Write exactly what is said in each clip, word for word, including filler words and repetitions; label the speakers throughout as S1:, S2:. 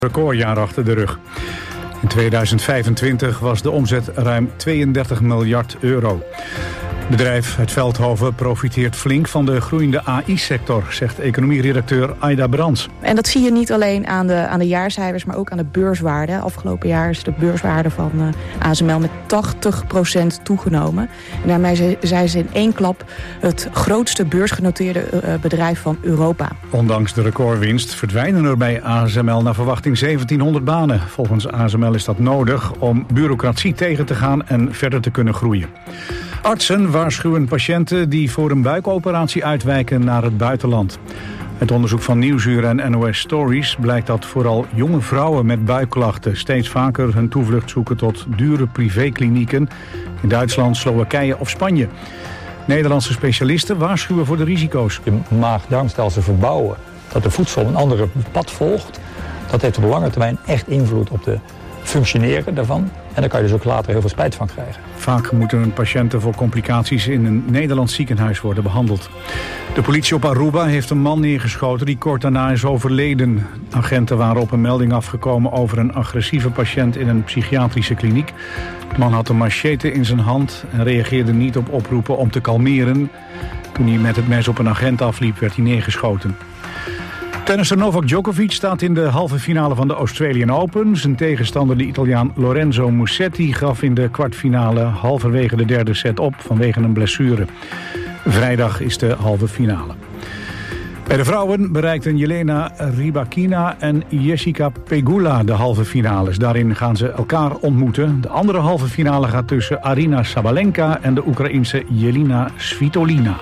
S1: Recordjaar achter de rug. In tweeduizend vijfentwintig was de omzet ruim tweeëndertig miljard euro. Het bedrijf uit Veldhoven profiteert flink van de groeiende A I-sector, zegt economieredacteur Aida Brands.
S2: En dat zie je niet alleen aan de, aan de jaarcijfers, maar ook aan de beurswaarde. Afgelopen jaar is de beurswaarde van uh, A S M L met tachtig procent toegenomen. En daarmee zijn ze in één klap het grootste beursgenoteerde uh, bedrijf van Europa.
S1: Ondanks de recordwinst verdwijnen er bij A S M L naar verwachting zeventienhonderd banen. Volgens A S M L is dat nodig om bureaucratie tegen te gaan en verder te kunnen groeien. Artsen waarschuwen patiënten die voor een buikoperatie uitwijken naar het buitenland. Uit onderzoek van Nieuwsuur en N O S Stories blijkt dat vooral jonge vrouwen met buikklachten steeds vaker hun toevlucht zoeken tot dure privéklinieken in Duitsland, Slowakije of Spanje. Nederlandse specialisten waarschuwen voor de risico's.
S3: Je maag-darmstelsel verbouwen, dat de voedsel een andere pad volgt, dat heeft op lange termijn echt invloed op de functioneren daarvan. En daar kan je dus ook later heel veel spijt van krijgen.
S1: Vaak moeten patiënten voor complicaties in een Nederlands ziekenhuis worden behandeld. De politie op Aruba heeft een man neergeschoten die kort daarna is overleden. Agenten waren op een melding afgekomen over een agressieve patiënt in een psychiatrische kliniek. De man had een machete in zijn hand en reageerde niet op oproepen om te kalmeren. Toen hij met het mes op een agent afliep, werd hij neergeschoten. Tennisser Novak Djokovic staat in de halve finale van de Australian Open. Zijn tegenstander, de Italiaan Lorenzo Musetti, gaf in de kwartfinale halverwege de derde set op vanwege een blessure. Vrijdag is de halve finale. Bij de vrouwen bereikten Jelena Rybakina en Jessica Pegula de halve finales. Daarin gaan ze elkaar ontmoeten. De andere halve finale gaat tussen Arina Sabalenka en de Oekraïense Jelena Svitolina.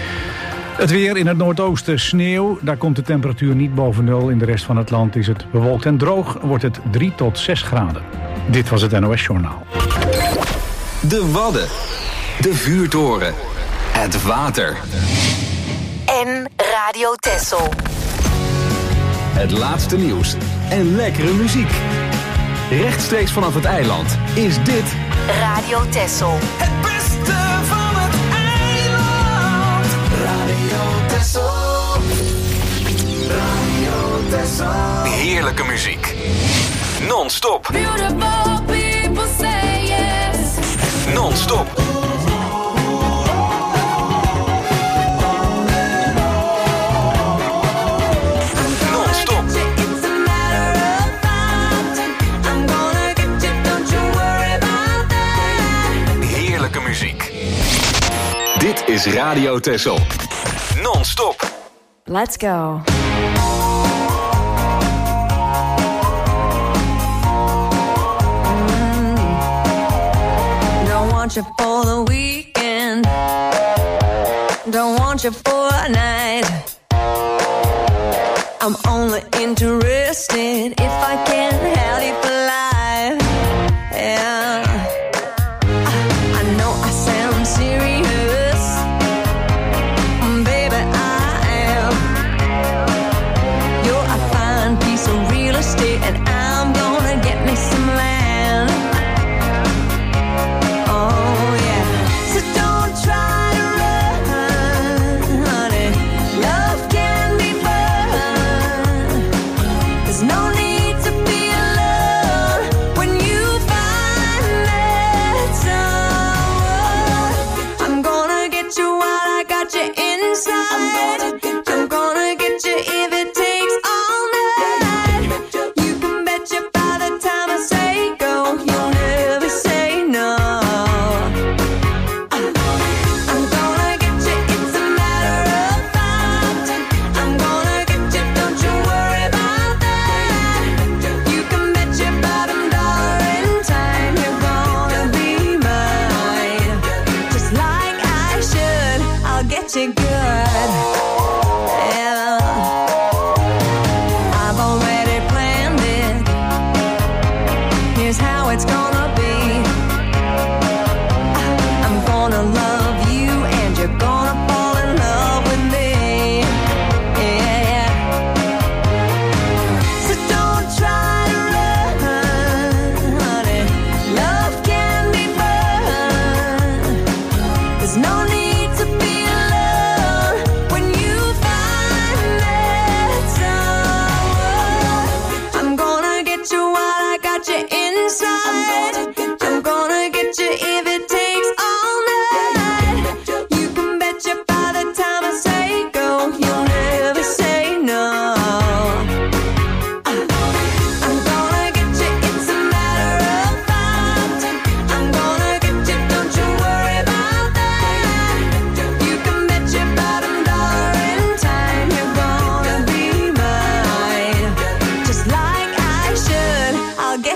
S1: Het weer in het noordoosten sneeuw. Daar komt de temperatuur niet boven nul. In de rest van het land is het bewolkt en droog. Wordt het drie tot zes graden. Dit was het N O S Journaal.
S4: De Wadden. De vuurtoren. Het water.
S5: En Radio Texel.
S4: Het laatste nieuws en lekkere muziek. Rechtstreeks vanaf het eiland is dit
S5: Radio Texel.
S6: Het beste van het eiland. Radio Texel. Radio Texel.
S4: Heerlijke muziek. Non-stop.
S6: Beautiful people say yes.
S4: Non-stop. Dit is Radio Texel. Non-stop.
S2: Let's go.
S7: Mm. Don't want you for the weekend. Don't want you for a night. I'm only interested if I can have you for life. Yeah. Serious, baby, I am. You're a fine piece of real estate, and I'm gonna get me some land. Oh yeah, so don't try to run, honey. Love can be fun. There's no need to be alone.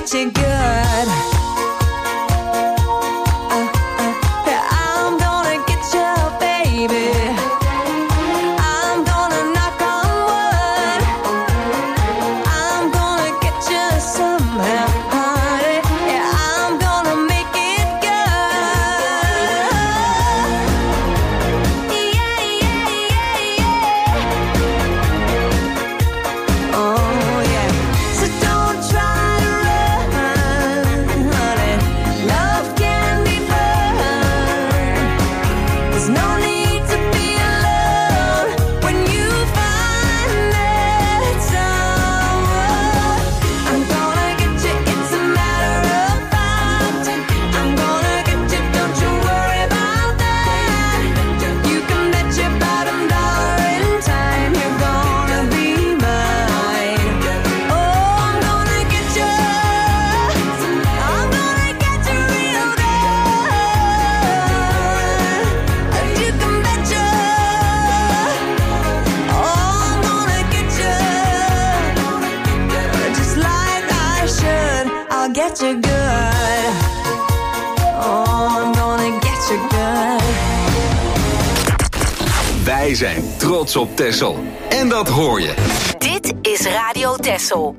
S7: get you good. Uh, uh, I'm gonna get you, baby. I'm gonna knock on wood. I'm gonna get you somehow, honey. Yeah, I'm gonna make it good. Yeah, yeah, yeah, yeah. Oh yeah. So don't try to run, honey. Love can be fun. There's no need to be alone when you find that someone. I'm gonna get you, it's a matter of fact. I'm gonna get you, don't you worry about that. You can bet your bottom dollar in time you're gonna be mine. Oh, I'm gonna get you, I'm gonna get you real good. You can bet you, oh, I'm gonna get you, just like I should. I'll get you good. Oh, I'm gonna get you good.
S4: Wij zijn trots op Texel. En dat hoor je.
S5: Dit is Radio Texel.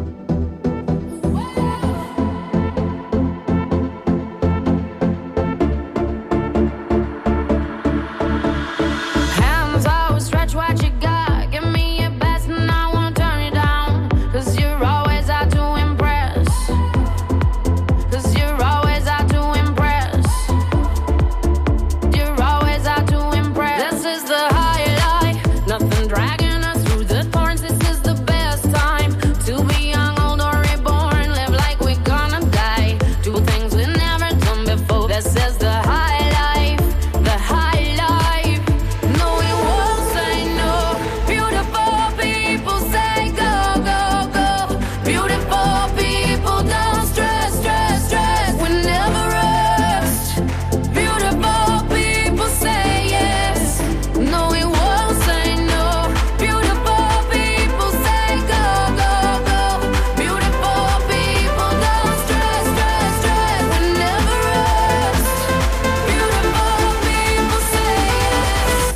S6: Hands out, stretch what you got. Give me your best and I won't turn you down. Cause you're always out to impress. Cause you're always out to impress. You're always out to impress. This is the high life. Nothing dragging us through the thorns. This is the best time to be young, old or reborn. Live like we're gonna die. Do things we've never done before. This is the high life. The high life. No, we won't say no. Beautiful people say go, go, go. Beautiful people don't stress, stress, stress. We never rest. Beautiful people say yes. No, we won't say no. Beautiful people say go, go, go. Beautiful people don't stress, stress, stress. We never rest. Beautiful people say yes.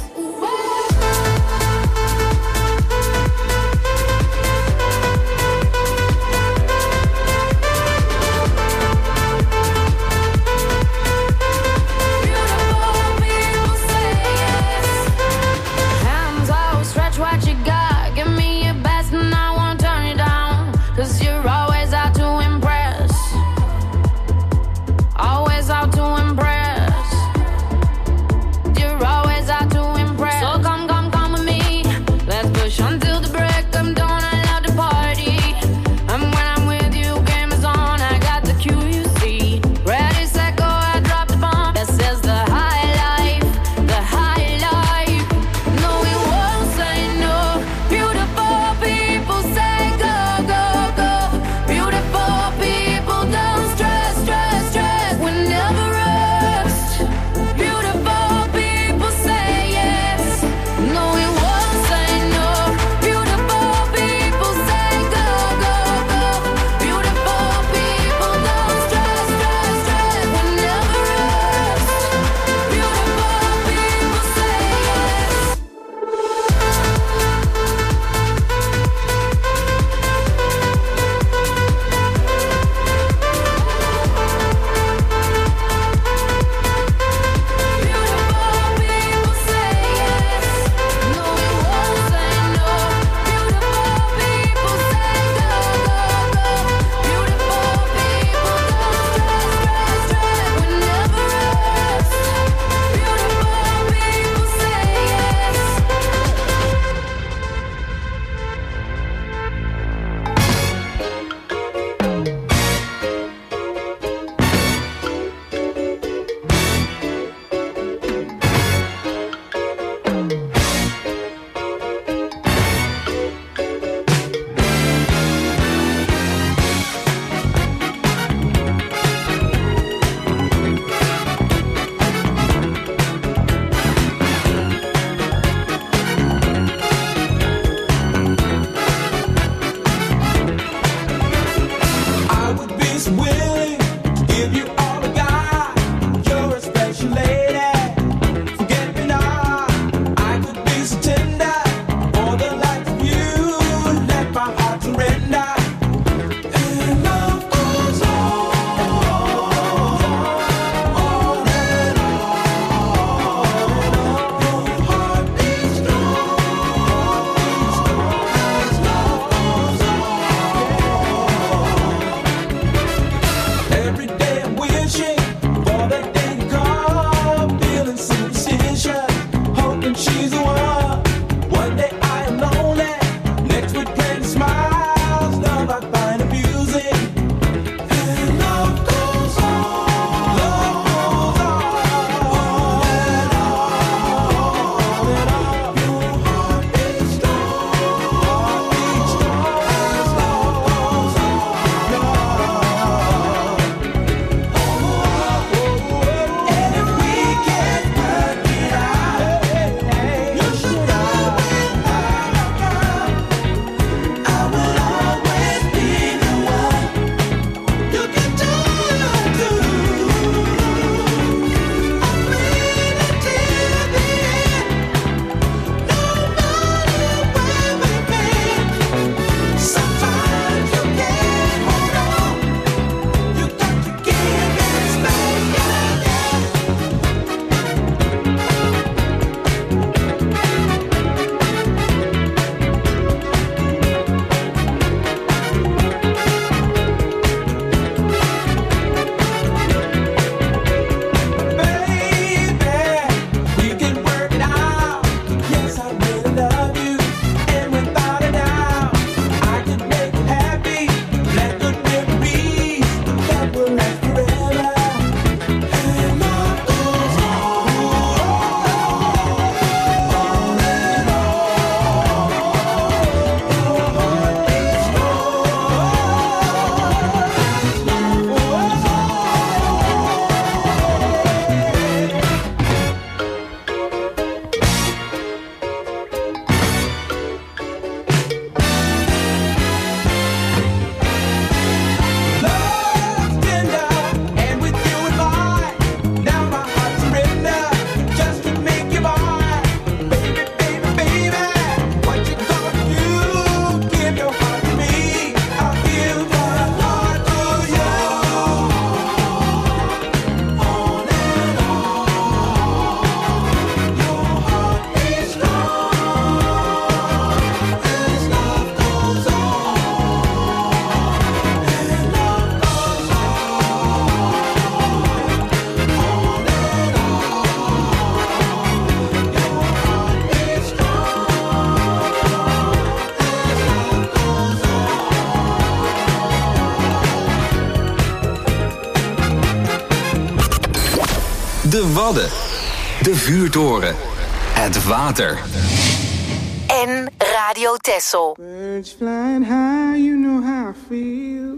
S4: De Wadden. De vuurtoren. Het water.
S5: En Radio Texel.
S8: Birds flying high, you know how I feel.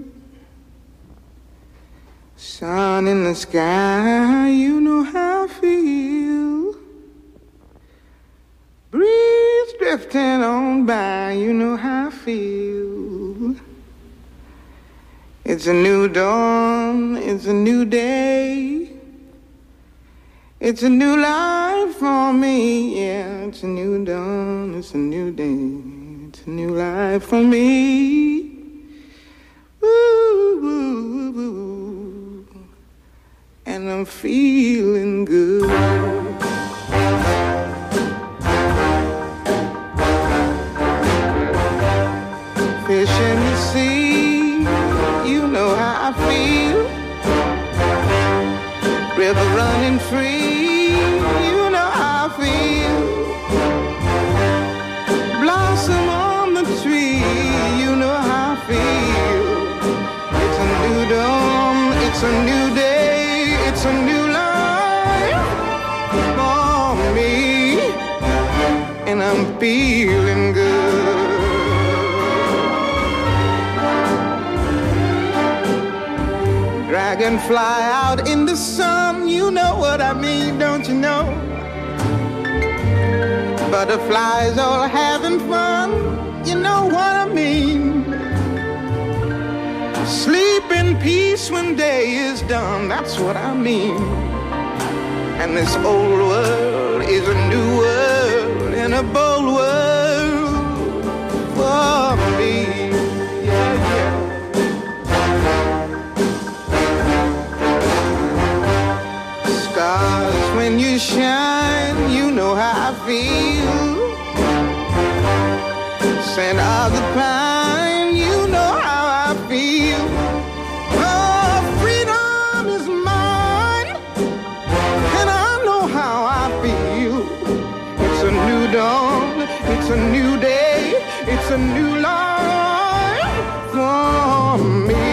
S8: Sun in the sky, you know how I feel. Breeze drifting on by, you know how I feel. It's a new dawn, it's a new day. It's a new life for me, yeah. It's a new dawn, it's a new day. It's a new life for me. Ooh, ooh, ooh. And I'm feeling good. Fish in the sea, you know how I feel. River running free, you know how I feel. Blossom on the tree, you know how I feel. It's a new dawn, it's a new day, it's a new life for me. And I'm feeling good. Dragonfly out in the sun, you know what I mean, don't you know? Butterflies all having fun, you know what I mean. Sleep in peace when day is done, that's what I mean. And this old world is a new world and a bold world for me. Yeah, yeah. Stars, when you shine, you know how I feel. Scent of the pine, you know how I feel. Oh, freedom is mine, and I know how I feel. It's a new dawn, it's a new day, it's a new life for me.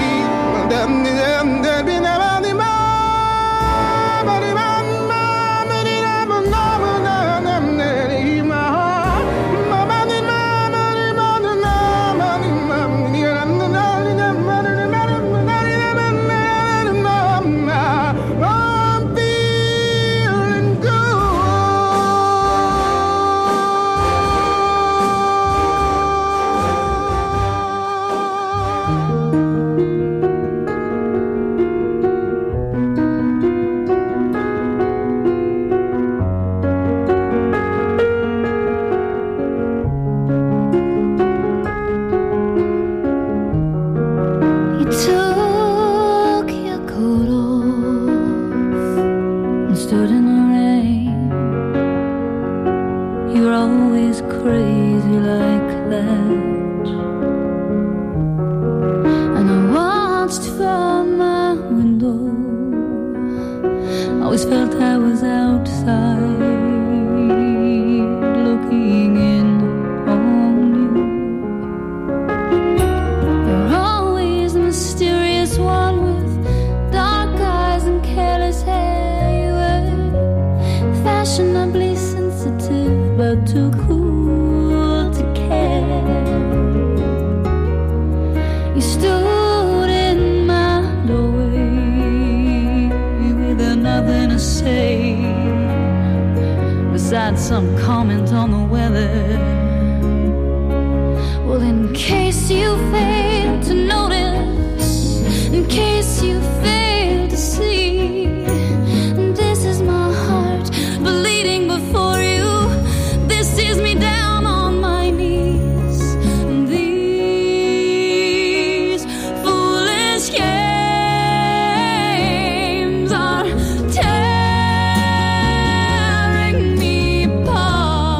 S9: Some comment on the weather. Well, in case you fail to notice, in case you fail to see, this is my heart bleeding before you. This is me down on my knees. These foolish games are tearing me apart.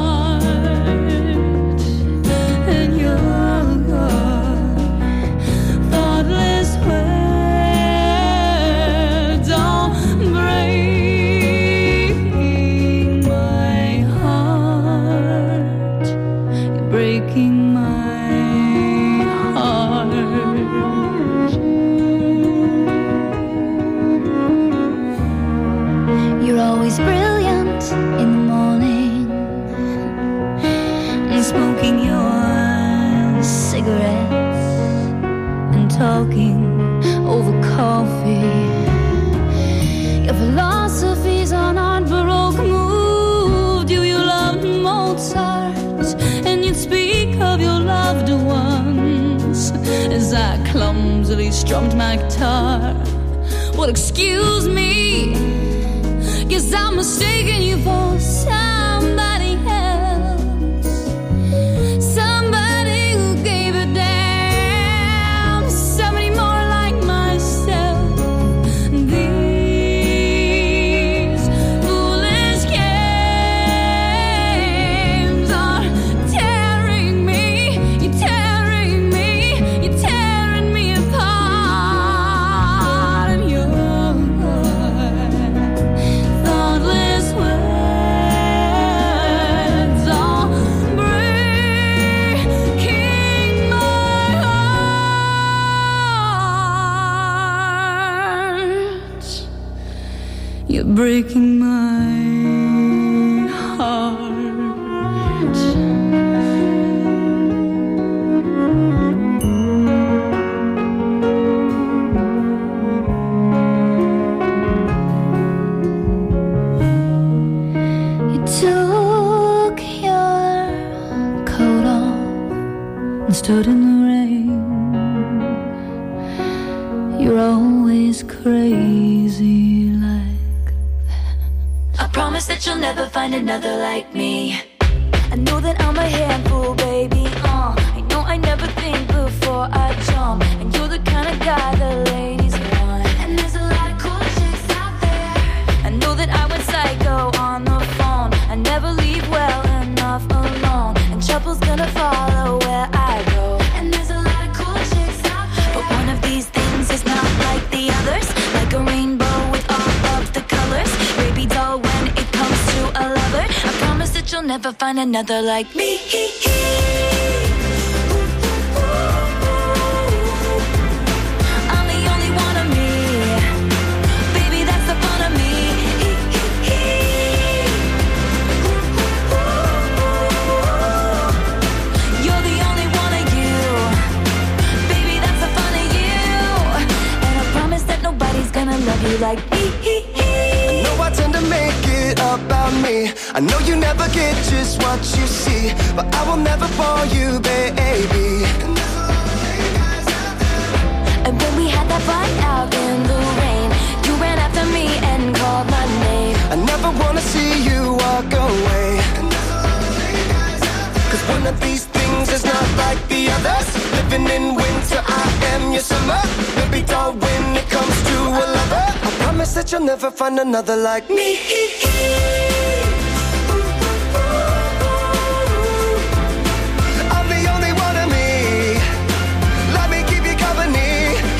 S9: as I clumsily strummed my guitar. Well, excuse me, guess I'm mistaking you for somebody else, somebody who gave a damn, somebody more like myself. These foolish games are tearing me, you're tearing me, you're tearing me apart, and your thoughtless words are breaking my heart. You're breaking my heart. You took your coat off and stood in the rain. You're always crazy like
S10: I promise that you'll never find another like me. I know that I'm a handful, baby. Uh, I know I never think before I jump, and you're the kind of guy the ladies want. And there's a lot of cool chicks out there. I know that I went psycho on the phone. I never leave well enough alone, and trouble's gonna follow where I go. And there's a lot of cool chicks out there, but one of these things is not like the others. Like a rainbow with all of the colors, baby doll when it comes to a lover. I promise that you'll never find another like me. I'm the only one of me, baby, that's the fun of me. You're the only one of you, baby, that's the fun of you. And I promise that nobody's gonna love you like me.
S11: I know I tend to make it about me. I know you never get just what you see, but I will never fall you, baby.
S10: And when we had that fight out in the rain, you ran after me and called my name.
S11: I never wanna see you walk away, cause one of these things is not like the others. Living in winter, I am your summer. Baby doll when it comes to a lover. I promise that you'll never find another like me. I'm the only one of me. Let me keep you company.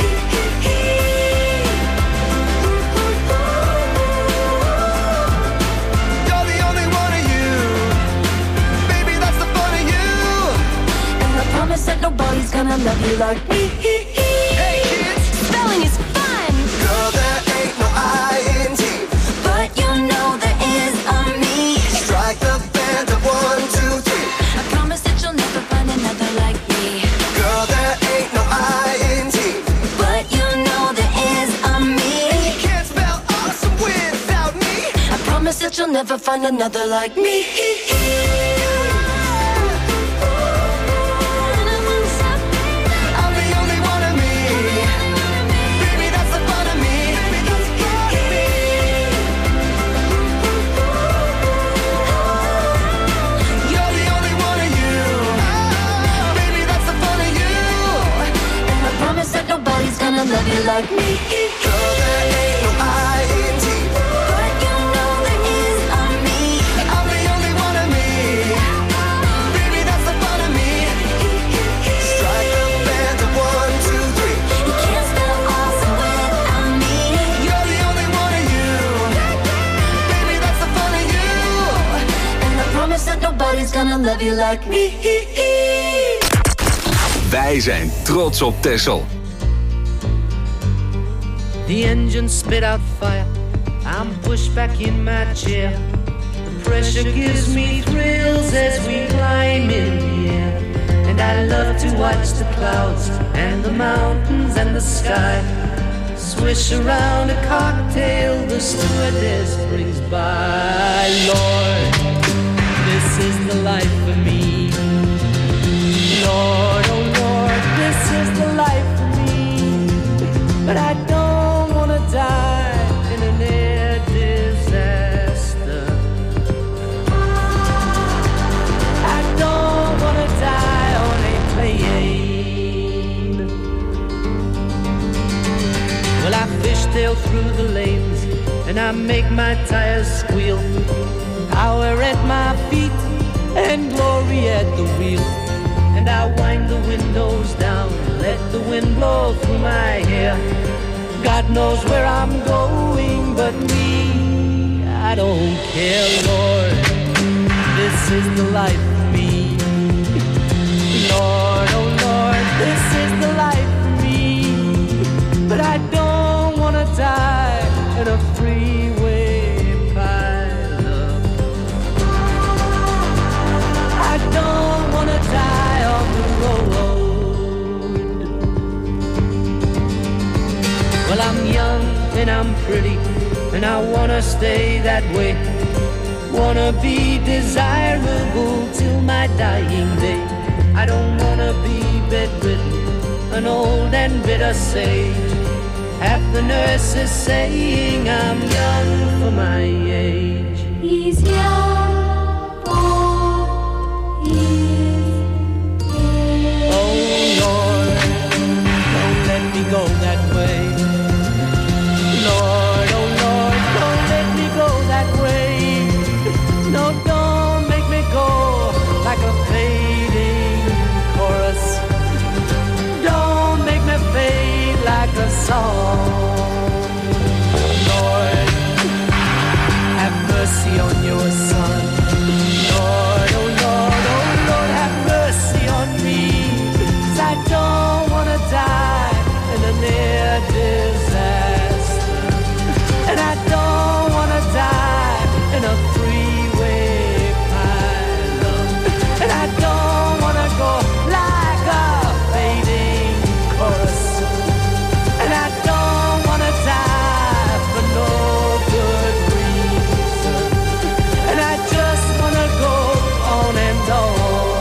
S11: You're the only one of you, baby, that's the fun of you.
S10: And I promise that nobody's gonna love you like me.
S11: Hey kids,
S10: Spelling is fun,
S11: girl, there ain't no I in T.
S10: but you know there is a me.
S11: Strike the band at one, two, three.
S10: I promise that you'll never find another like me.
S11: Girl, there ain't no I in T.
S10: But you know there is a me.
S11: You can't spell awesome without me.
S10: I promise that you'll never find another like me.
S11: I'm the only one of me. Baby, that's the fun of me. You're the only one of you. Baby, that's the fun of you.
S10: And I promise that nobody's gonna love you like me.
S11: Girl, there ain't no I in T.
S10: But you know there is a me.
S11: I'm the only one of me. Baby, that's the fun of me. Strike the band at one, two, three.
S10: You can't spell awesome without me.
S11: You're the only one of you. Baby, that's the fun of you.
S10: And I promise that nobody's gonna love you like me.
S4: Wij zijn trots op Texel.
S12: The engine spit out fire. I'm pushed back in my chair. The pressure gives me thrills as we climb in the air. And I love to watch the clouds and the mountains and the sky swish around a cocktail the stewardess brings by. Lord, this is the life for me. Lord, oh Lord, this is the life sail through the lanes, and I make my tires squeal. Power at my feet and glory at the wheel. And I wind the windows down, let the wind blow through my hair. God knows where I'm going, but me, I don't care, Lord. This is the life for me. Lord, oh Lord, this is the life for me. But I don't want to die in a freeway pileup. I don't want to die on the road. Well, I'm young and I'm pretty, and I want to stay that way. Wanna be desirable till my dying day. I don't wanna be bedridden, an old and bitter sage. Half the nurses saying I'm young for my age.
S9: He's young for his age.
S12: Oh Lord, don't let me go that way. Lord, oh Lord, don't let me go that way. No, don't make me go like a fading chorus. Don't make me fade like a song. Lord, have mercy on your son. Lord, oh Lord, oh Lord, have mercy on me. 'Cause I don't want to die in a near disaster. And I don't want to die in a freeway pileup. And I don't want to go like a fading chorus. And I don't want to die for no good reason. And I just want to go on and on.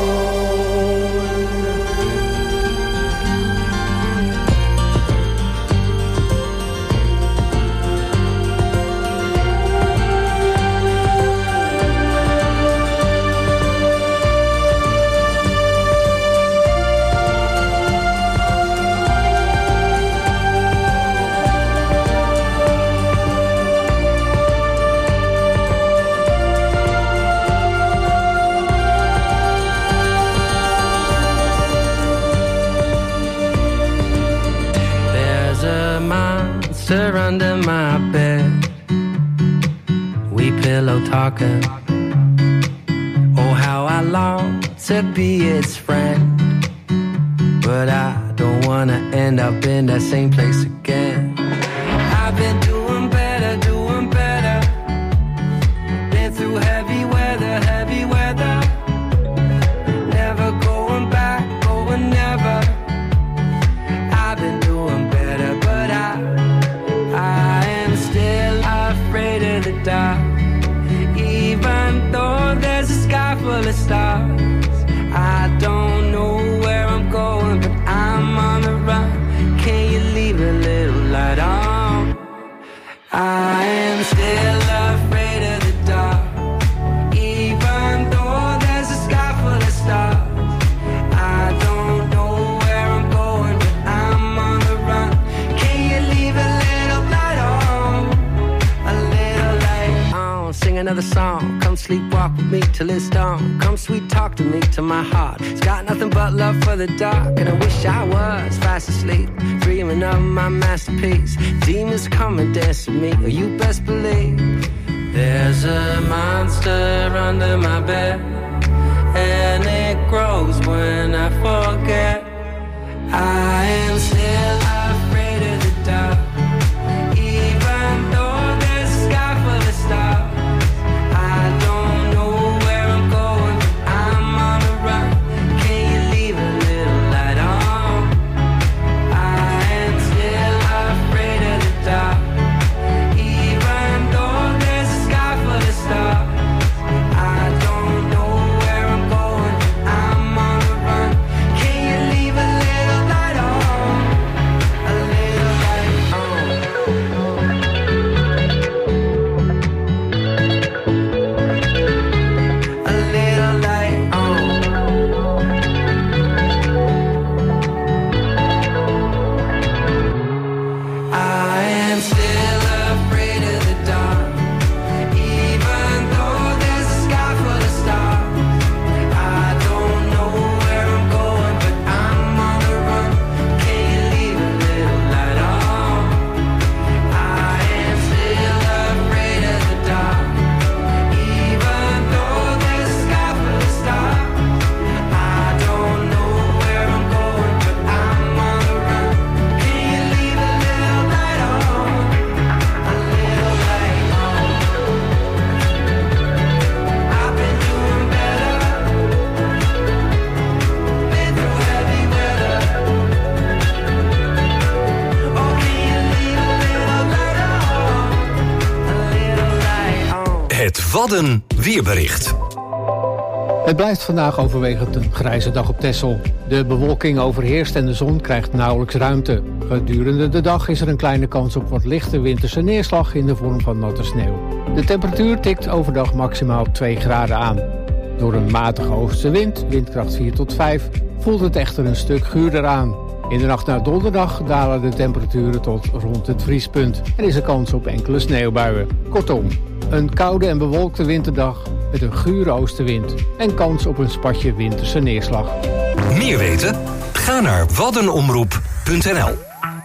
S12: There's a monster under my bed. We pillow talking. Oh, how I long to be its friend. But I don't wanna end up in that same place again. I've been doing better, doing better. Been through heavy weather, heavy weather. Never going back, going never. I've been doing better, but I, I am still afraid of the dark. Even though there's a sky full of stars, I don't know where I'm going, but I'm on the run. Can you leave a little light on? I am still afraid of the dark. Even though there's a sky full of stars, I don't know where I'm going, but I'm on the run. Can you leave a little light on? A little light on. Sing another song. Come sleepwalk with me till it's dawn. Come sweet talk to me till my heart. It's got nothing but love for the dark. And I wish I was fast asleep, dreaming of my masterpiece. Demons come and dance with me, or you best believe. There's a monster under my bed, and it grows when I forget. I am still afraid of the dark. Even though there's a sky full of stars, I don't know where I'm going, but I'm on the run. Can you leave a little light on? I am still afraid of the dark. Even though there's a sky full of stars, I don't know where I'm going, but I'm on the run. Can you leave a little light on?
S13: Wadden weerbericht.
S14: Het blijft vandaag overwegend een grijze dag op Texel. De bewolking overheerst en de zon krijgt nauwelijks ruimte. Gedurende de dag is er een kleine kans op wat lichte winterse neerslag in de vorm van natte sneeuw. De temperatuur tikt overdag maximaal twee graden aan. Door een matige oostenwind, windkracht vier tot vijf, voelt het echter een stuk guurder aan. In de nacht naar donderdag dalen de temperaturen tot rond het vriespunt en is er kans op enkele sneeuwbuien. Kortom, een koude en bewolkte winterdag met een gure oostenwind en kans op een spatje winterse neerslag.
S13: Meer weten? Ga naar waddenomroep punt n l.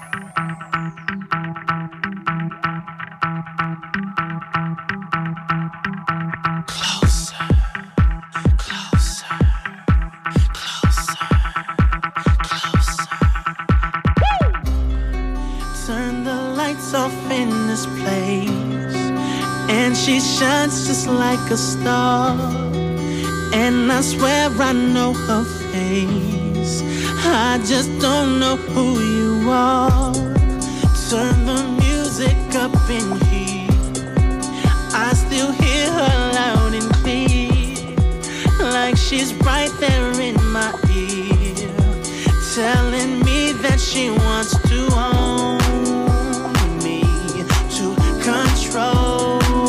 S15: She shines just like a star, and I swear I know her face. I just don't know who you are. Turn the music up in here, I still hear her loud and clear, like she's right there in my ear, telling me that she wants to own me, to control.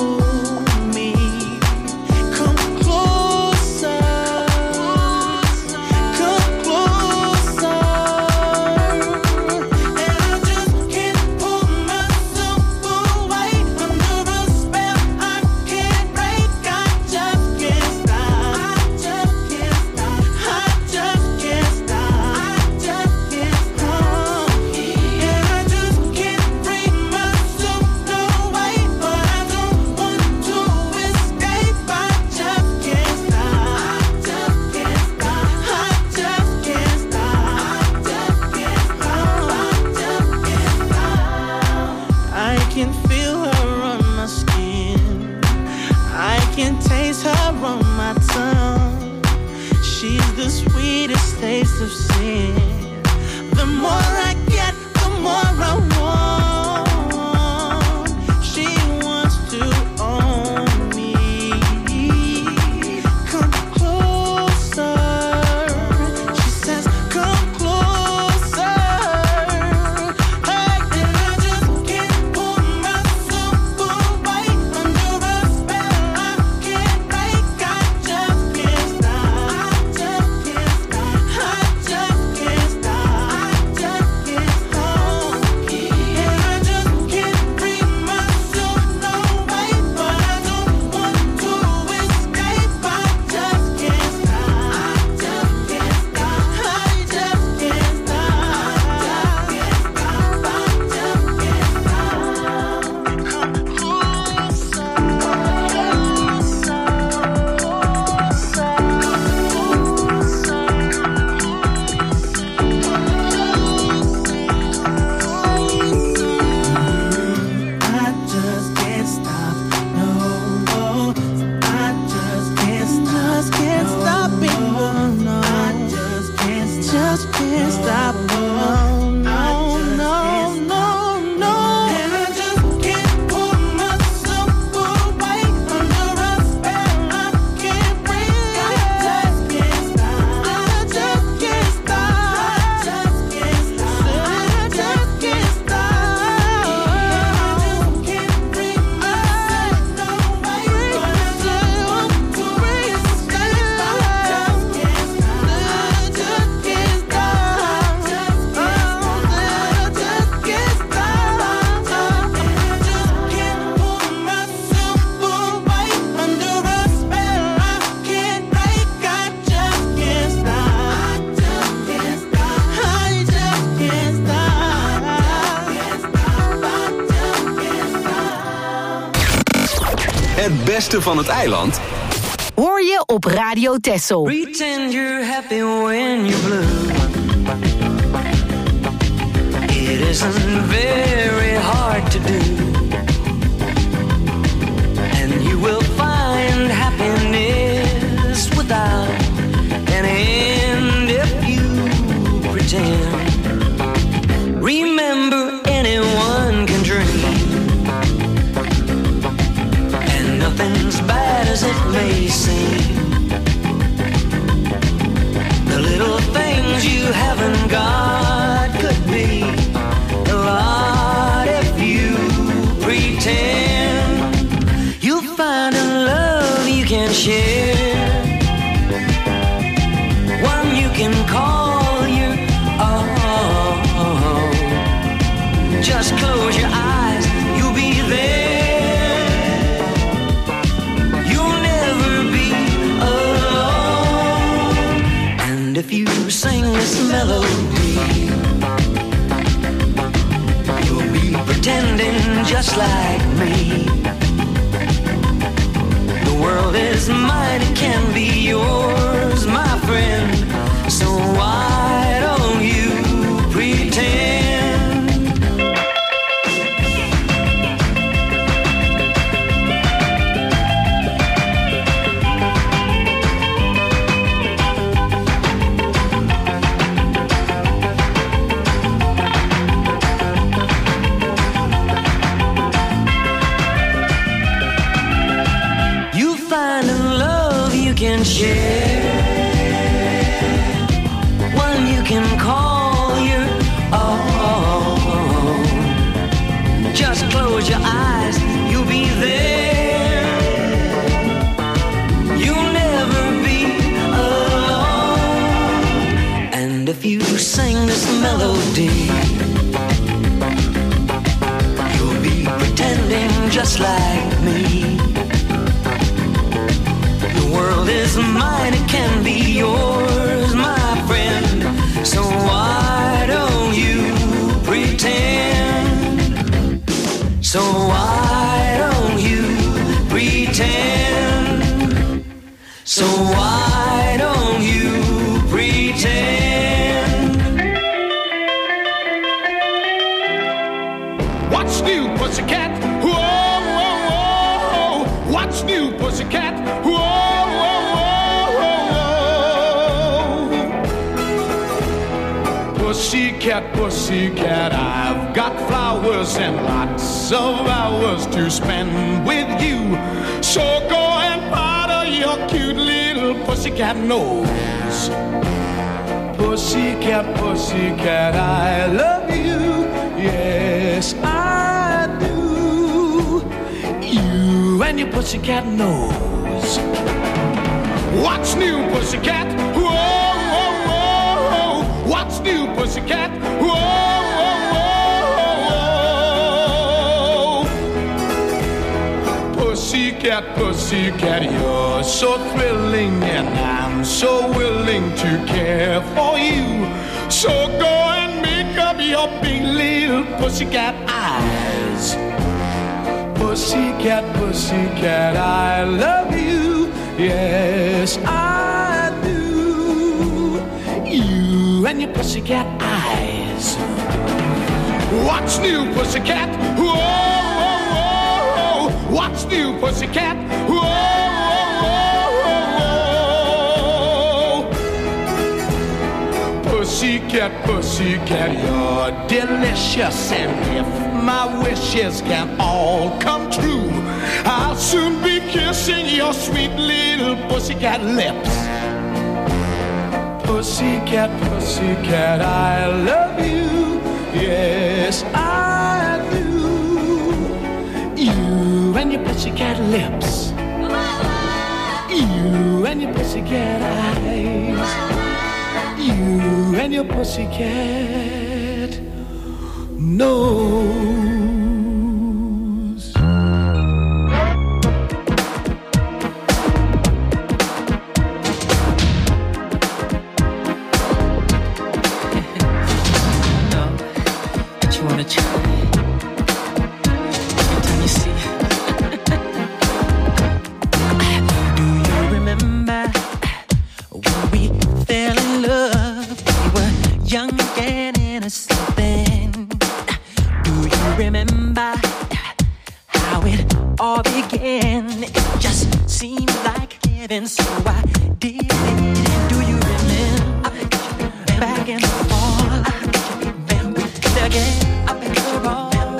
S15: Of sin. The more I get, the more I want. She wants to own me. Come closer. She says, come closer. Hey, and I just can't pull myself away under a spell I can't break. I just can't stop. I just can't stop.
S4: Het beste van het eiland
S5: hoor je op Radio Texel.
S12: Pretend you're happy when you're blue. It isn't very hard to do. And you will find happiness without an end if you pretend. Remember, anyone can dream. And nothing's bad
S16: may seem. The little things you haven't got could be a lot if you pretend. You'll find a love you can share, one you can call your own. Just close your eyes, you'll be there. You'll never be alone. And if you sing this melody, you'll be pretending just like me. The world is mine, it can be yours, my friend. So why don't you pretend? Share, one you can call your own. Just close your eyes, you'll be there. You'll never be alone. And if you sing this melody, you'll be pretending just like me. The world is mine, it can be yours, my friend. So why don't you pretend? So why don't you pretend? So why don't you pretend?
S8: What's new, pussycat? Whoa, whoa, whoa. What's new, pussycat? Whoa. Pussycat, pussycat, I've got flowers and lots of hours to spend with you. So go and powder your cute little pussycat nose. Pussycat, pussycat, I love you. Yes, I do. You and your pussycat nose. What's new, pussycat? Whoa, whoa, whoa. What's new, pussycat? Whoa, whoa, whoa. Pussycat, pussycat, you're so thrilling, and I'm so willing to care for you. So go and make up your big little pussycat eyes. Pussycat, pussycat, I love you. Yes, I do. You and your pussycat eyes. What's new, pussycat? Whoa, whoa, whoa. What's new, pussycat? Whoa, whoa, whoa. Pussycat, pussycat, you're delicious, and if my wishes can all come true, I'll soon be kissing your sweet little pussycat lips. Pussycat, pussycat, I love you. Yes, I do. You and your pussycat lips. You and your pussycat eyes. You and your pussycat nose.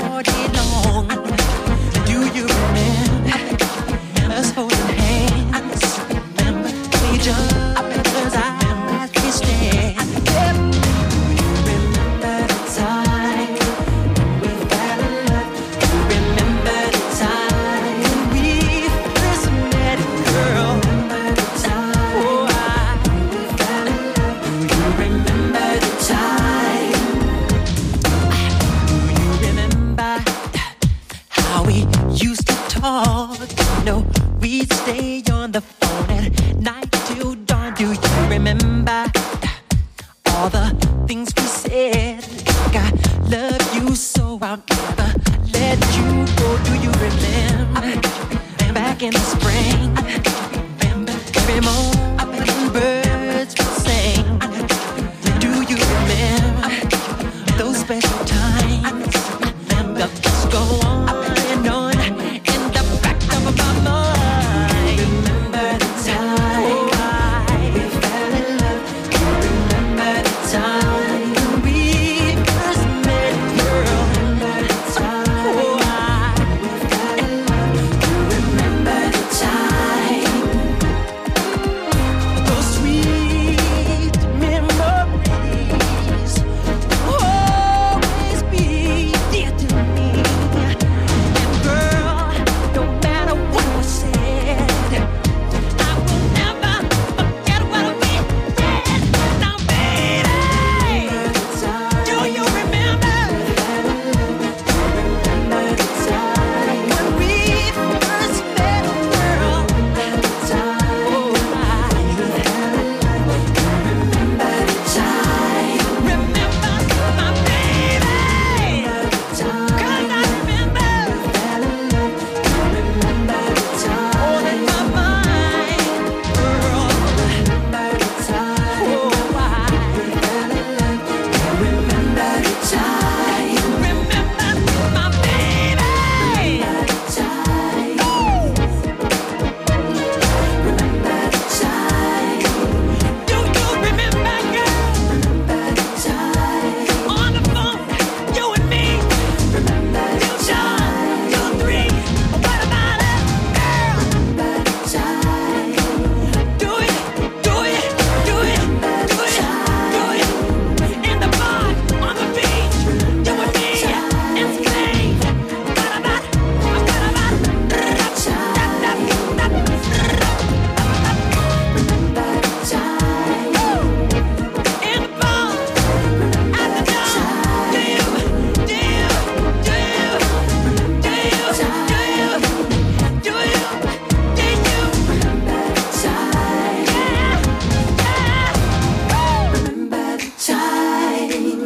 S15: Holding hands
S16: let you go. Do you remember back in the spring? Every morning birds would sing. Do you remember those special times? The just go on and on in the back of my mind. Remember the time we fell in love. Remember the time we first met, girl. Remember the time we fell in love. Remember the time. Those sweet memories will always be dear to me. And girl, no matter what was said, I will never forget what we did. Now, baby, do you remember? Remember the time when we first met, girl? Remember the time. Remember the time. Remember my baby. 'Cause I remember. Remember the time. All in my mind, girl. Remember the time. Oh, I remember the time. Remember my baby. Remember the time. Remember the time. Do you remember, girl? Remember the time. On the phone, you and me. Remember the time. You three. What about it, girl? Remember the time. Do it, do it, do it, do it, do it. In the bar, on the beach, you and me in Spain. What about it? What about it? Remember the time. In the bar, at the door. Do you, do you, do you, do you, do you, do you, do you remember the time? Yeah, yeah. Remember the time.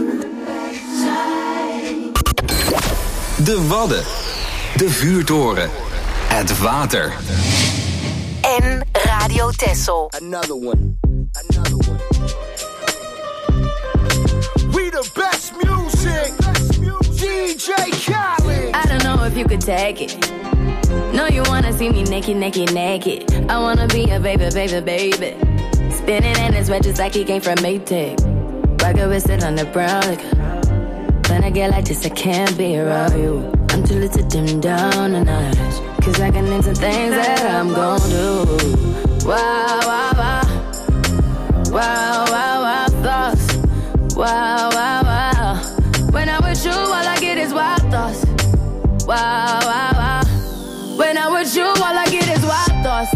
S4: De Wadden. De Vuurtoren. Het water.
S5: En Radio Texel.
S11: Another one. Another one. We the best music. D J Khaled.
S6: I don't know if you could take it. No, you wanna see me naked, naked, naked. I wanna be a baby, baby, baby. Spinning in his red just like he came from Maytag. Rocket with it on the brown liquor. When I get like this, I can't be around you. I'm too little to dim down a notch. Cause I can into things that I'm gon' do. Wow, wow, wow. Wow, wow, wow, thoughts. Wow, wow, wow. When I'm with you, all I get is wild thoughts. Wow, wow, wow. When I'm with you, all I get is wild thoughts.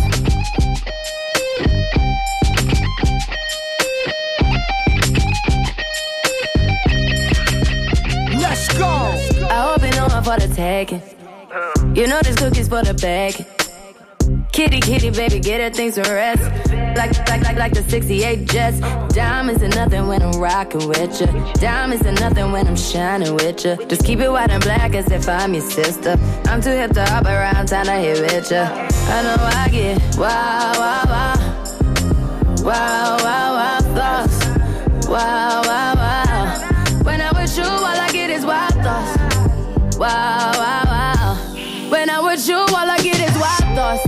S11: Let's go.
S6: I hope you know I'm for the taking. You know this cookie's for the bag. Kitty, kitty, baby, get her things to rest. Like, like, like, like the sixty-eight Jets. Diamonds are nothing when I'm rocking with ya. Diamonds are nothing when I'm shining with ya. Just keep it white and black as if I'm your sister. I'm too hip to hop around, time to hit with ya. I know I get wow, wow, wow. Wow, wow, wow, thoughts. Wow, wow, wow. When I'm with you, all I get is wild thoughts. Wow, wow, wow. When I'm with you, all I get is wild thoughts.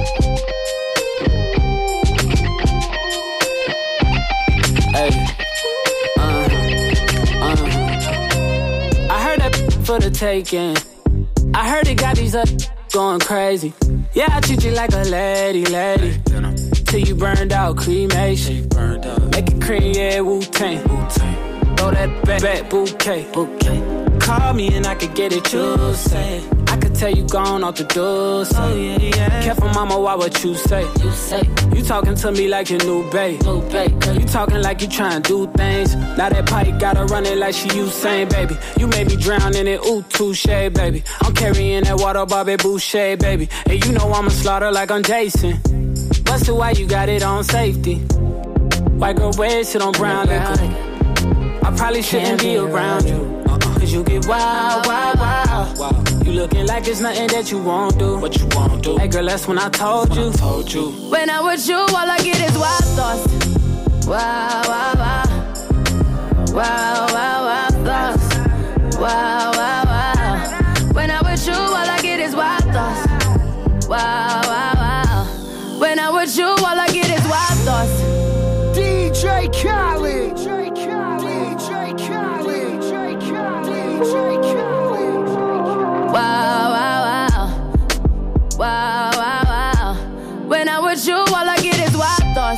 S17: Hey, uh, uh. I heard that for the taking. I heard it got these up going crazy. Yeah, I treat you like a lady, lady. Till you burned out, cremation. Make it cream, yeah, Wu-Tang. Throw that back, back bouquet. Call me and I could get it, you say. I could tell you gone off the door, say. Oh, yeah, yeah. Careful, mama, why what you say? You say you talking to me like your new babe. New babe. You talking like you trying to do things. Now that pipe got her running like she Usain, baby. You made me drown in it, ooh, touche, baby. I'm carrying that water, Bobby Boucher, baby. And you know I'ma slaughter like I'm Jason. Busted, why you got it on safety? White girl red shit on brown liquor. I probably shouldn't be around you. Cause you get wild, wild, wild. looking like it's nothing that you won't do. What you won't do? Hey girl, that's when I told you. I told you.
S6: When I'm with you, all I get is wild thoughts. Wow, wow, wow. Wow, wow, wow, thoughts. Wow, wow, wow. When I'm with you, all I get is wild thoughts. Wow, wow, wow. When I'm with you, all I get is wild thoughts.
S11: D J Khaled. D J Khaled. D J Khaled. D J Khaled. D J Khaled.
S6: Wow, wow, wow. Wow, wow, wow. When I'm with you, all I get is wild thoughts.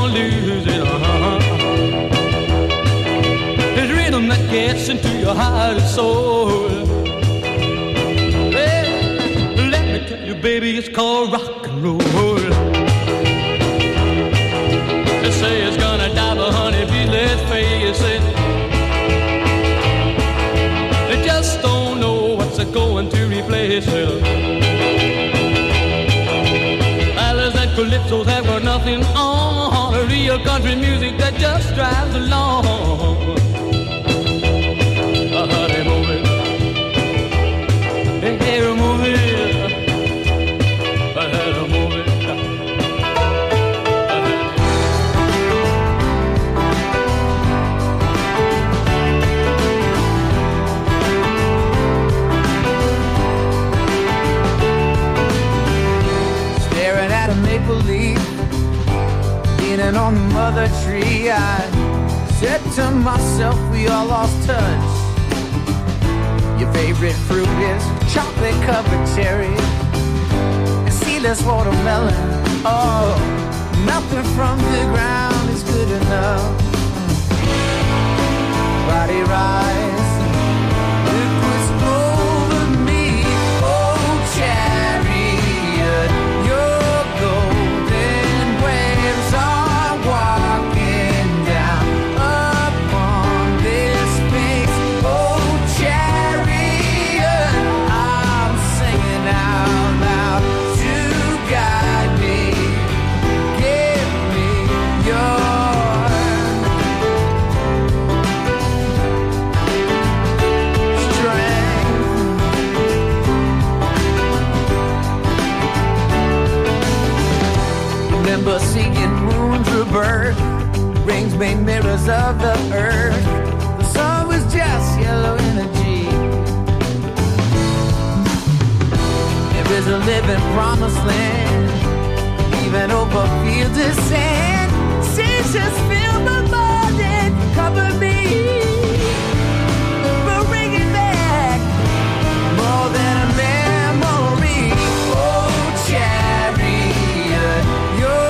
S18: gonna lose it. Uh-huh. It's rhythm that gets into your heart and soul. Well, let me tell you, baby, it's called rock and roll. They say it's gonna die, but honey, please let's face it. They just don't know what's going to replace it. Ballads and calypsos have got nothing on. A real country music that just drives along. Uh, honey, move it. Hey, hey, move it. Uh, honey, move it.
S19: Leaf, leaning on the mother tree, I said to myself, we all lost touch. Your favorite fruit is chocolate covered cherry and seedless watermelon. Oh, nothing from the ground is good enough. Body rise, look what's over me. Oh, chariot, you're seeing moons rebirth, rings made mirrors of the earth. The sun was just yellow energy. There is a living promised land, even over fields of sand. Seas just fill my mind and cover me, but bring it back more than a memory. Oh, chariot, you're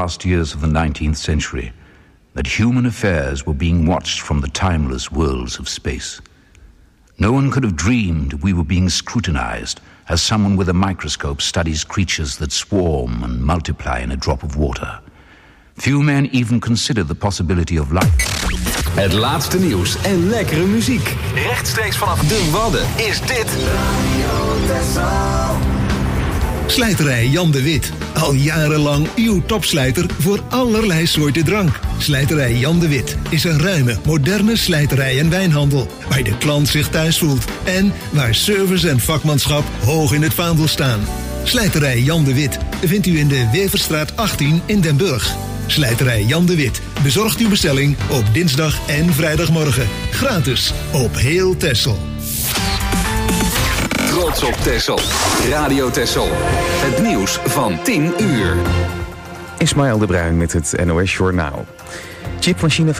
S20: last years of the nineteenth century that human affairs were being watched from the timeless worlds of space. No one could have dreamed we were being scrutinized as someone with a microscope studies creatures that swarm and multiply in a drop of water. Few men even considered the possibility of life.
S4: Het laatste nieuws en lekkere muziek. Rechtstreeks vanaf de Wadden is dit
S21: Slijterij Jan de Wit. Al jarenlang uw topslijter voor allerlei soorten drank. Slijterij Jan de Wit is een ruime, moderne slijterij en wijnhandel. Waar de klant zich thuis voelt. En waar service en vakmanschap hoog in het vaandel staan. Slijterij Jan de Wit vindt u in de Weverstraat achttien in Den Burg. Slijterij Jan de Wit bezorgt uw bestelling op dinsdag en vrijdagmorgen. Gratis op heel Texel.
S4: Trots op Texel. Radio Texel. Het nieuws van tien uur.
S22: Ismaël de Bruin met het N O S Journaal. Chipmachine